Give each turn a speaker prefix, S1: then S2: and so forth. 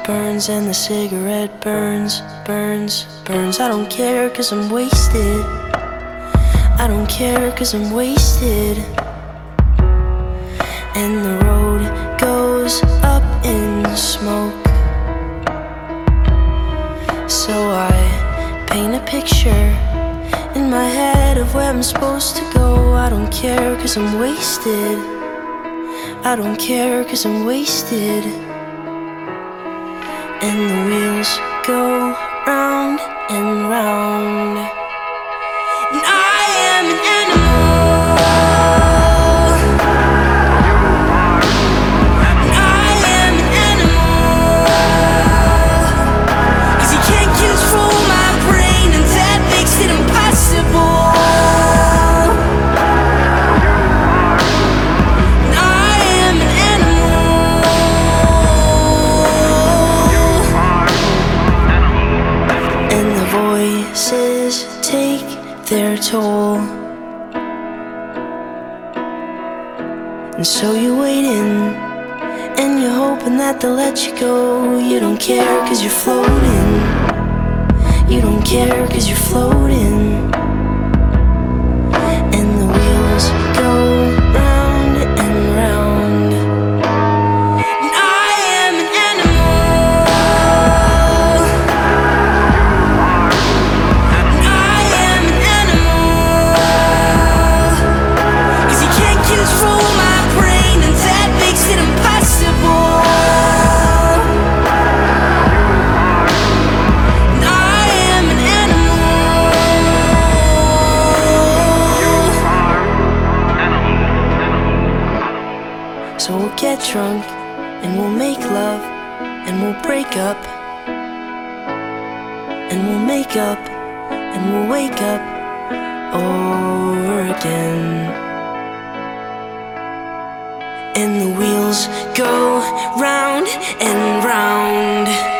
S1: burns and the cigarette burns, burns, burns. I don't care 'cause I'm wasted. I don't care 'cause I'm wasted. And the road goes up in smoke. So I paint a picture in my head of where I'm supposed to go. I don't care 'cause I'm wasted. I don't care 'cause I'm wasted. And the wheels go round and round. And I am an animal. And I am an animal. 'Cause you can't control my brain, and that makes it impossible. Voices take their toll, and so you're waiting, and you're hoping that they'll let you go. You don't care 'cause you're floating. You don't care 'cause you're floating. And the wheels go round and round. And I am an animal. Control my brain, and that makes it impossible. And I am an animal. So we'll get drunk and we'll make love and we'll break up and we'll make up and we'll wake up over again. And the wheels go round and round.